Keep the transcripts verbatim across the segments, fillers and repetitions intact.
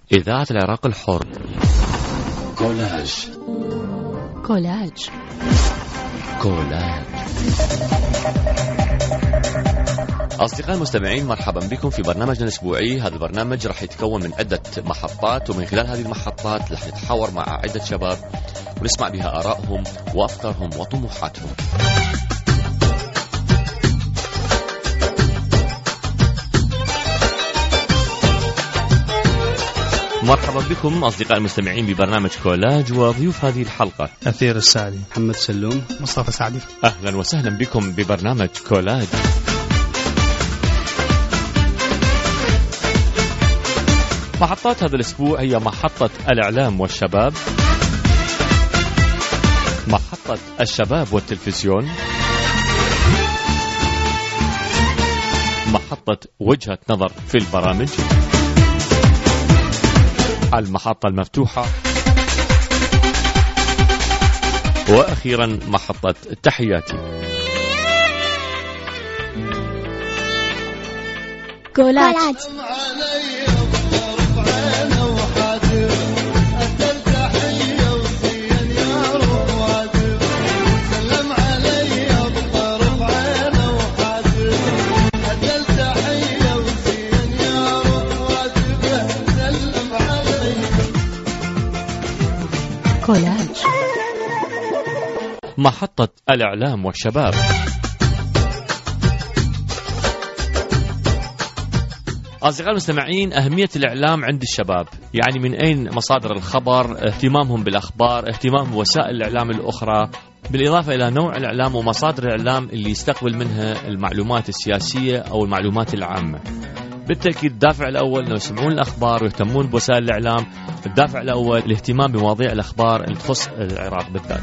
إذاعة العراق الحر. كولاج كولاج كولاج. أصدقائي المستمعين، مرحبا بكم في برنامجنا الأسبوعي. هذا البرنامج راح يتكون من عدة محطات، ومن خلال هذه المحطات راح نتحاور مع عدة شباب ونسمع بها آرائهم وأفكارهم وطموحاتهم. مرحبا بكم أصدقائي المستمعين ببرنامج كولاج، وضيوف هذه الحلقة أثير السعدي، محمد سلوم، مصطفى سعدي. أهلا وسهلا بكم ببرنامج كولاج. محطات هذا الأسبوع هي محطة الإعلام والشباب، محطة الشباب والتلفزيون، محطة وجهة نظر في البرامج، المحطة المفتوحة، وأخيرا محطة تحياتي. كولاج. كولاج. محطة الإعلام والشباب. أصدقائي المستمعين، أهمية الإعلام عند الشباب، يعني من أين مصادر الخبر، اهتمامهم بالأخبار، اهتمام بوسائل الإعلام الأخرى، بالإضافة إلى نوع الإعلام ومصادر الإعلام اللي يستقبل منها المعلومات السياسية أو المعلومات العامة. بالتأكيد الدافع الأول أنه يسمعون الأخبار ويهتمون بوسائل الإعلام. الدافع الأول الاهتمام بمواضيع الأخبار اللي تخص العراق بالذات.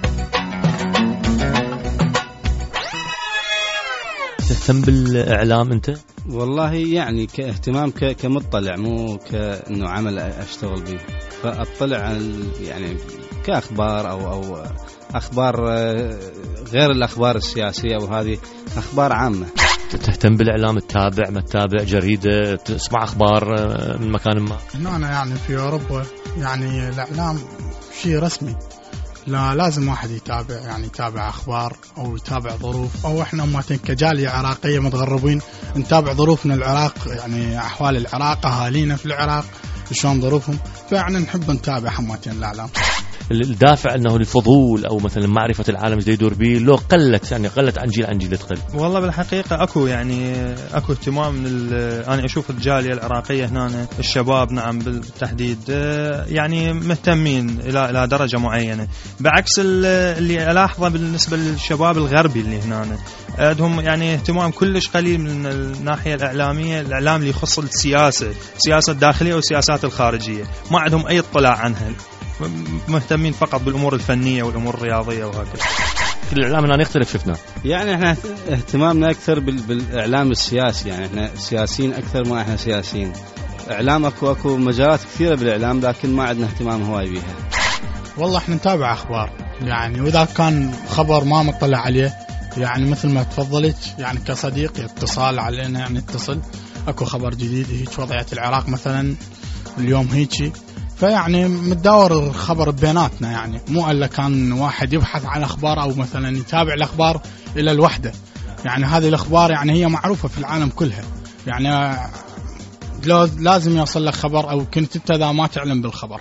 تهتم بالإعلام أنت؟ والله يعني كاهتمام كمطلع، مو كأنه عمل أشتغل به، فأطلع يعني كأخبار أو أو أخبار غير الأخبار السياسية، وهذه أخبار عامة. تهتم بالإعلام، تتابع ما تتابع جريدة، تسمع أخبار من مكان ما؟ هنا أنا يعني في أوروبا يعني الإعلام شيء رسمي، لا لازم واحد يتابع، يعني يتابع أخبار أو يتابع ظروف، أو إحنا أمتين كجالية عراقية متغربين نتابع ظروفنا العراق، يعني أحوال العراق، أهالينا في العراق شلون ظروفهم، فيعني نحب نتابع حماتين الإعلام. الدافع أنه الفضول أو مثلا معرفة العالم زي يدور به لو قلت، يعني قلت عن جيل عن جيل تقل. والله بالحقيقة أكو يعني أكو اهتمام من أنا أشوف الجالية العراقية هنا، الشباب نعم بالتحديد يعني مهتمين إلى إلى درجة معينة، بعكس اللي ألاحظه بالنسبة للشباب الغربي اللي هنا عندهم يعني اهتمام كلش قليل من الناحية الإعلامية، الإعلام اللي يخص السياسة، السياسة الداخلية والسياسات الخارجية، ما عندهم أي اطلاع عنها، مهتمين فقط بالأمور الفنية والأمور الرياضية وهكذا. الإعلام هنا يختلف شفنا، يعني احنا اهتمامنا أكثر بالإعلام السياسي، يعني احنا سياسيين أكثر ما احنا سياسيين. إعلام أكو أكو مجالات كثيرة بالإعلام، لكن ما عندنا اهتمام هواي بيها. والله احنا نتابع أخبار يعني، وإذا كان خبر ما مطلع عليه يعني مثل ما تفضلت يعني كصديق اتصال علينا، يعني اتصل أكو خبر جديد، هيك وضعية العراق مثلا اليوم هيك، فيعني متداور الخبر بيناتنا، يعني مو إلا كان واحد يبحث عن أخبار أو مثلا يتابع الأخبار إلى الوحدة، يعني هذه الأخبار يعني هي معروفة في العالم كلها، يعني لو لازم يوصل لك خبر أو كنت أنت ذا ما تعلم بالخبر.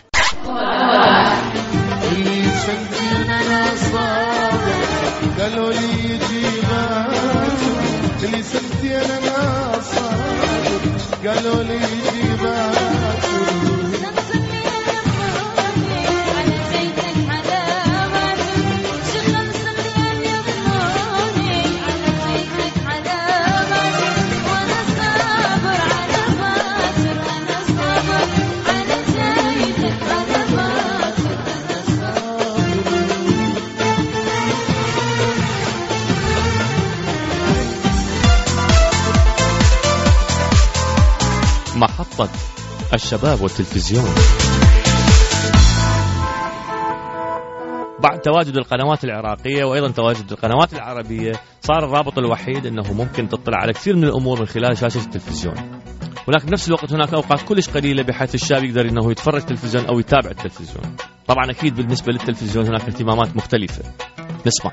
قالوا لي قالوا لي محطة الشباب والتلفزيون. بعد تواجد القنوات العراقية وأيضا تواجد القنوات العربية، صار الرابط الوحيد أنه ممكن تطلع على كثير من الأمور من خلال شاشة التلفزيون. ولكن بنفس الوقت هناك أوقات كلش قليلة بحيث الشاب يقدر أنه يتفرج تلفزيون أو يتابع التلفزيون. طبعا أكيد بالنسبة للتلفزيون هناك اهتمامات مختلفة. نسمع.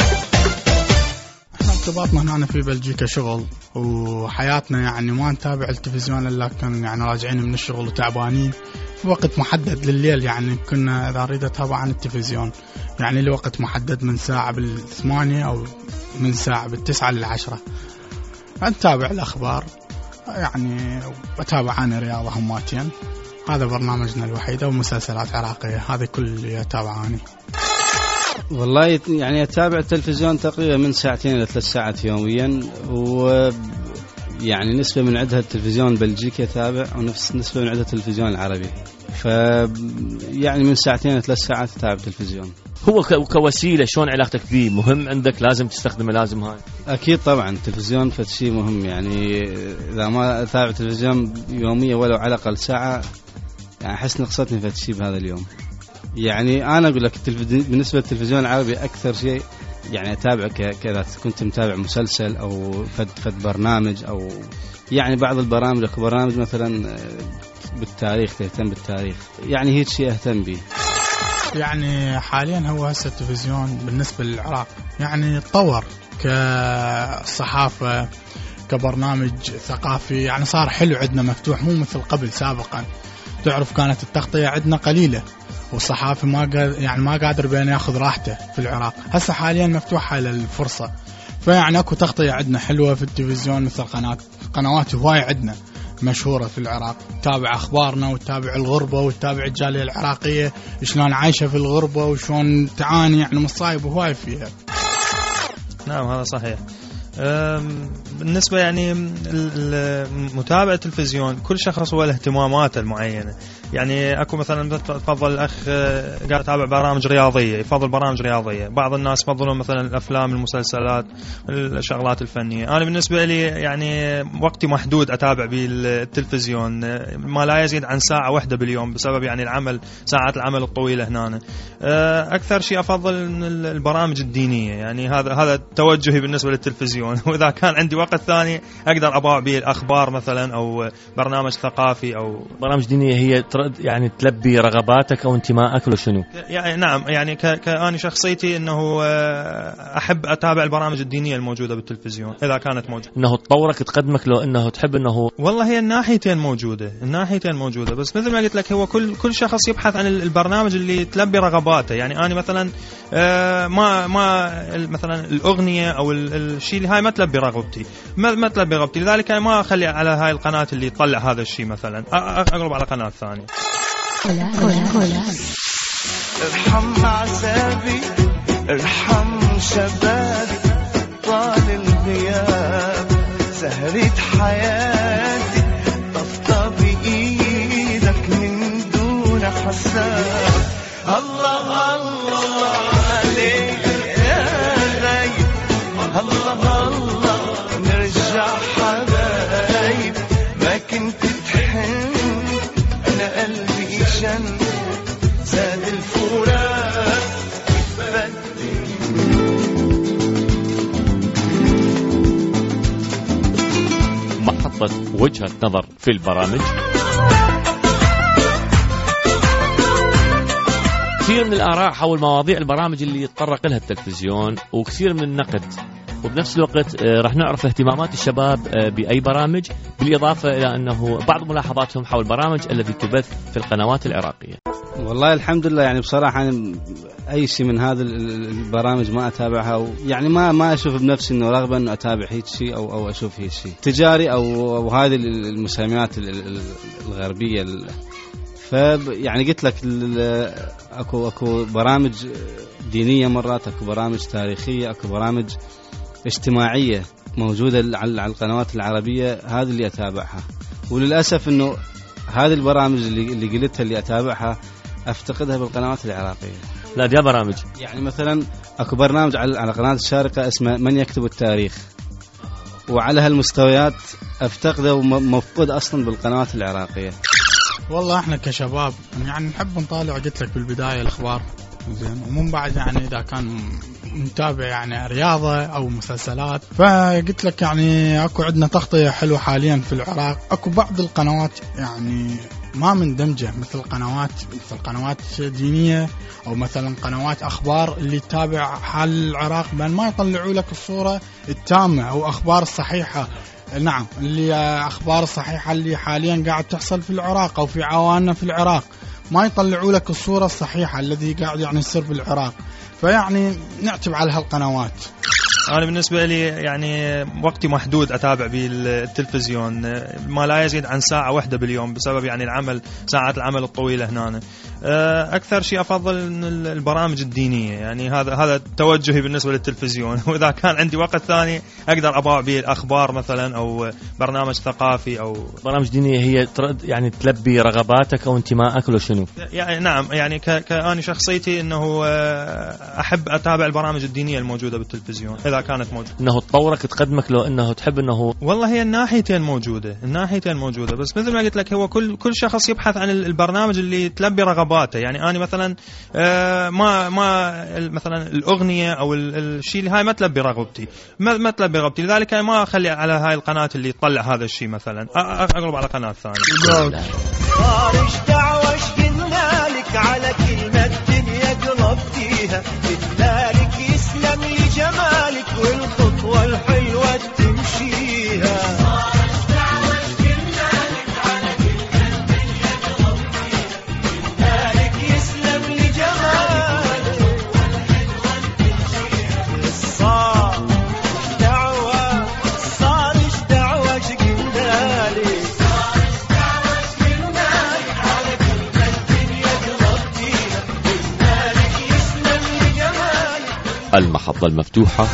احنا ارتباطنا هنا في بلجيكا شغل وحياتنا، يعني ما نتابع التلفزيون إلا كان يعني راجعين من الشغل وتعبانين في وقت محدد لليل. يعني كنا إذا أريد أتابع عن التلفزيون يعني لوقت محدد من ساعة بالثمانية أو من ساعة بالتسعة للعشرة نتابع الأخبار، يعني أتابع عن رياضة هماتين. هذا برنامجنا الوحيد، ومسلسلات عراقية، هذا كل اللي أتابعاني. والله يعني أتابع التلفزيون تقريبا من ساعتين إلى ثلاث ساعات يوميا، و يعني نسبة من عندها التلفزيون البلجيكي أتابع ونفس نسبة من عندها التلفزيون العربي، ف يعني من ساعتين إلى ثلاث ساعات أتابع التلفزيون. هو كوسيلة شلون علاقتك به؟ مهم عندك؟ لازم تستخدمه؟ لازم هاي؟ أكيد طبعا التلفزيون فشي مهم، يعني إذا ما أتابع التلفزيون يوميا ولو على الأقل ساعة يعني أحس نقصتني فشي بهذا اليوم. يعني أنا أقول لك بالنسبة للتلفزيون العربي أكثر شيء يعني أتابع كذا كنت متابع مسلسل أو فد فد برنامج، أو يعني بعض البرامج أو برامج مثلا بالتاريخ تهتم بالتاريخ، يعني هيك شيء أهتم به. يعني حاليا هو هسه التلفزيون بالنسبة للعراق يعني تطور كصحافة كبرنامج ثقافي، يعني صار حلو عندنا مفتوح، مو مثل قبل سابقا. تعرف كانت التغطية عندنا قليلة والصحافي ما قادر يعني ما قادر بين ياخذ راحته في العراق. هسه حاليا مفتوحة للفرصة، فيعني اكو تغطية عندنا حلوة في التلفزيون، مثل قناة قنوات هواي عندنا مشهورة في العراق، تتابع أخبارنا وتتابع الغربة وتتابع الجالية العراقية شلون عايشة في الغربة وشلون تعاني، يعني مصايب هواي فيها. نعم هذا صحيح. بالنسبة يعني متابعة التلفزيون كل شخص هو الاهتمامات المعينة. يعني أكو مثلا تفضل الأخ قاعد يتابع برامج رياضية، يفضل برامج رياضية. بعض الناس يفضلون مثلا الأفلام المسلسلات الشغلات الفنية. أنا بالنسبة لي يعني وقتي محدود أتابع بالتلفزيون، ما لا يزيد عن ساعة واحدة باليوم بسبب يعني العمل، ساعات العمل الطويلة هنا. أكثر شيء أفضل البرامج الدينية، يعني هذا هذا توجهي بالنسبة للتلفزيون. وإذا كان عندي وقت ثاني أقدر أباع به الأخبار مثلا أو برنامج ثقافي أو برامج دينية. هي يعني تلبي رغباتك أو انتمائك ولا شنو؟ يعني نعم، يعني كأني شخصيتي أنه أحب أتابع البرامج الدينية الموجودة بالتلفزيون إذا كانت موجودة. أنه تطورك تقدمك، لو أنه تحب أنه والله هي الناحيتين موجودة، الناحيتين موجودة، بس مثل ما قلت لك هو كل كل شخص يبحث عن البرنامج اللي تلبي رغباته. يعني أنا مثلا ما ما مثلا الأغنية أو الشيء اللي هاي ما تلبي رغبتي، ما ما تلبي رغبتي، لذلك أنا ما أخلي على هاي القناة اللي تطلع هذا الشيء، مثلا أقلب على قناة ثانية. ارحم عذابي ارحم شبابي، طال الغياب سهرة حياتي، طفطف ايدك من دون حساب. الله الله عليك يا غايب، الله الله نرجع حبايب، ما كنت تحن انا قلبي شن زاد الفراق بدي. محطة وجهة نظر في البرامج. كثير من الآراء حول مواضيع البرامج اللي يتطرق لها التلفزيون، وكثير من النقد، وبنفس الوقت راح نعرف اهتمامات الشباب بأي برامج، بالإضافة إلى أنه بعض ملاحظاتهم حول البرامج التي تبث في القنوات العراقية. والله الحمد لله، يعني بصراحة أنا أي شيء من هذا البرامج ما أتابعها، يعني ما ما أشوف بنفسي إنه رغبة إنه أتابع هيك شيء أو أو أشوف هيك شيء تجاري أو أو هذه المسميات الغربية. فيعني قلت لك أكو أكو برامج دينية مرات، أكو برامج تاريخية، أكو برامج اجتماعية موجودة على القنوات العربية، هذه اللي أتابعها. وللأسف إنه هذه البرامج اللي اللي قلتها اللي أتابعها أفتقدها بالقنوات العراقية. لا دي برامج يعني مثلا أكو برنامج على على قناة الشارقة اسمه من يكتب التاريخ، وعلى هالمستويات أفتقده ومفقود أصلا بالقنوات العراقية. والله احنا كشباب يعني نحب نطالع، قلت لك بالبداية الأخبار زين. ومن بعد يعني إذا كان متابع يعني رياضة أو مسلسلات، فقلت لك يعني أكو عندنا تغطية حلوة حاليا في العراق. أكو بعض القنوات يعني ما مندمجة، مثل قنوات مثل قنوات دينية أو مثلا قنوات أخبار اللي تتابع حال العراق، بل ما يطلعوا لك الصورة التامة أو أخبار الصحيحة. نعم، اللي أخبار الصحيحة اللي حاليا قاعد تحصل في العراق أو في عواننا في العراق، ما يطلعوا لك الصورة الصحيحة الذي قاعد يعني يصير في العراق. فيعني نعتب على هالقنوات. أنا بالنسبة لي يعني وقتي محدود أتابع بالتلفزيون، ما لا يزيد عن ساعة واحدة باليوم بسبب يعني العمل، ساعات العمل الطويلة هنا. أكثر شيء أفضل البرامج الدينية، يعني هذا هذا توجهي بالنسبة للتلفزيون. وإذا كان عندي وقت ثاني أقدر أباع به الأخبار مثلا أو برنامج ثقافي أو برامج دينية. هي يعني تلبي رغباتك أو انتمائك ولا شنو؟ يعني نعم، يعني كأني شخصيتي إنه أحب أتابع البرامج الدينية الموجودة بالتلفزيون إذا كانت موجودة، إنه تطورك تقدمك، لو إنه تحب إنه والله هي الناحيتين موجودة، الناحيتين موجودة. بس مثل ما قلت لك هو كل كل شخص يبحث عن البرنامج اللي تلبي رغباته. يعني أنا مثلا ما ما مثلا الأغنية أو الشيء اللي هاي ما تلبي رغبتي، ما ما تلبي رغبتي، لذلك ما أخلي على هاي القناة اللي تطلع هذا الشيء، مثلا أقلب على قناة ثانية. صارش دعوة قلنا لك على كلمة الدنيا قلبتيها، قلنا لك يسلم لي جمالك والخطوة الحلوة تمشيها. صارش دعوة قلنا لك على كلمة الدنيا قلبتيها، قلنا لك يسلم لي جمالك والخطوة الحلوة تمشيها. صارش دعوة صارش دعوة قلنا لك المحطة المفتوحة.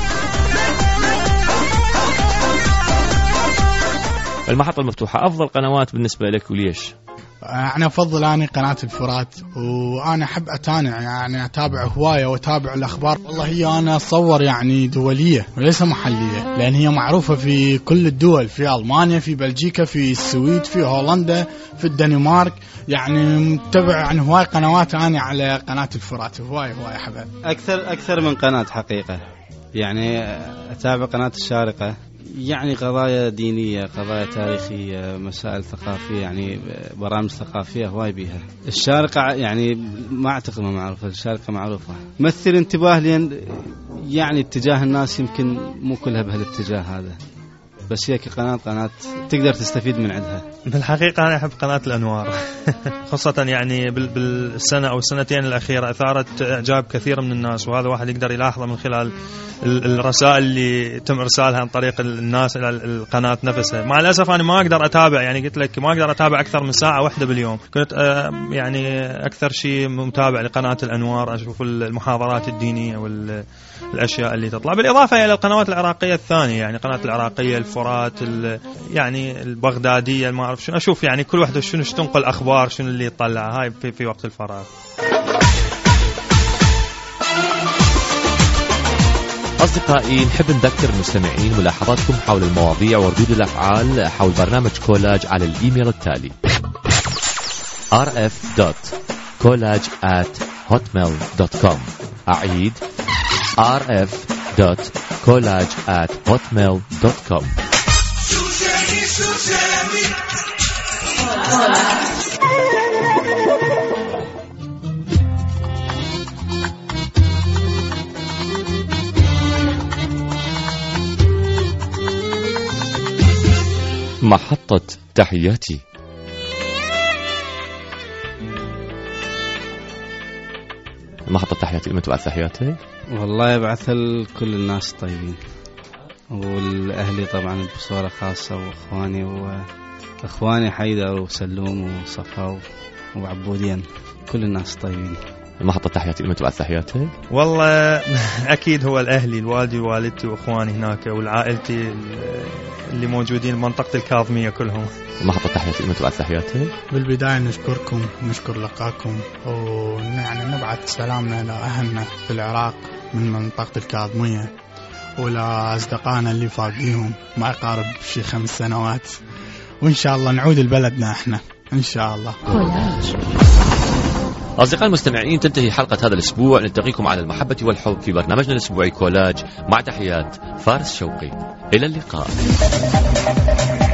المحطة المفتوحة أفضل قنوات بالنسبة لك وليش؟ أنا أفضل أنا قناة الفرات، وأنا أحب أتابع يعني أتابع هواية وأتابع الأخبار. والله هي أنا أتصور يعني دولية وليس محلية، لأن هي معروفة في كل الدول، في ألمانيا، في بلجيكا، في السويد، في هولندا، في الدنمارك. يعني متابع عن هواية قنوات أنا على قناة الفرات، هواية هواية حباب. أكثر أكثر من قناة حقيقة. يعني أتابع قناة الشارقة، يعني قضايا دينية، قضايا تاريخية، مسائل ثقافية، يعني برامج ثقافية هواي بيها. الشارقة يعني ما أعتقد ما معروفة، الشارقة معروفة. مثل انتباه، لأن يعني اتجاه الناس يمكن مو كلها بهالاتجاه هذا، بس هي كقناة قناة تقدر تستفيد من عندها. بالحقيقة أنا أحب قناة الأنوار خاصة يعني بالسنة أو السنتين الأخيرة أثارت إعجاب كثير من الناس، وهذا واحد يقدر يلاحظه من خلال الرسائل اللي تم إرسالها عن طريق الناس إلى القناة نفسها. مع الأسف أنا ما أقدر أتابع، يعني قلت لك ما أقدر أتابع أكثر من ساعة واحدة باليوم. كنت يعني أكثر شيء متابع لقناة الأنوار، أشوف المحاضرات الدينية والأشياء اللي تطلع، بالإضافة إلى القنوات العراقية الثانية، يعني قناة العراقية، الفرات، يعني البغدادية، ما أعرف شنو، أشوف يعني كل واحدة شنو تنقل أخبار، شنو اللي يطلع هاي في, في وقت الفراغ. أصدقائي، نحب نذكر المستمعين ملاحظاتكم حول المواضيع وردود الأفعال حول برنامج كولاج على الإيميل التالي آر إف دوت كولاج آت هوتميل دوت كوم. أعيد آر إف دوت كولاج آت هوتميل دوت كوم. محطة تحياتي. محطة تحياتي، لمن تبعث تحياتي؟ والله يبعث لكل الناس طيبين، والأهلي طبعا بصورة خاصة، وإخواني وإخواني حيدر وسلوم وصفا وعبودين، كل الناس طيبين. محطة تحياتي، لمن تبعث تحياتي؟ والله أكيد هو الأهلي، الوالدي ووالدتي وإخواني هناك، والعائلتي اللي موجودين بمنطقة الكاظمية كلهم. محطة تحياتي، لمن تبعث تحياتي؟ بالبداية نشكركم، نشكر لقاكم، ويعني نبعث سلامنا إلى أهلنا في العراق من منطقة الكاظمية، ولا أصدقائنا اللي فاقديهم ما يقارب شي خمس سنوات، وإن شاء الله نعود لبلدنا إحنا إن شاء الله. كولاج. أصدقائي المستمعين، تنتهي حلقة هذا الأسبوع. نلتقيكم على المحبة والحب في برنامجنا الأسبوعي كولاج، مع تحيات فارس شوقي. إلى اللقاء.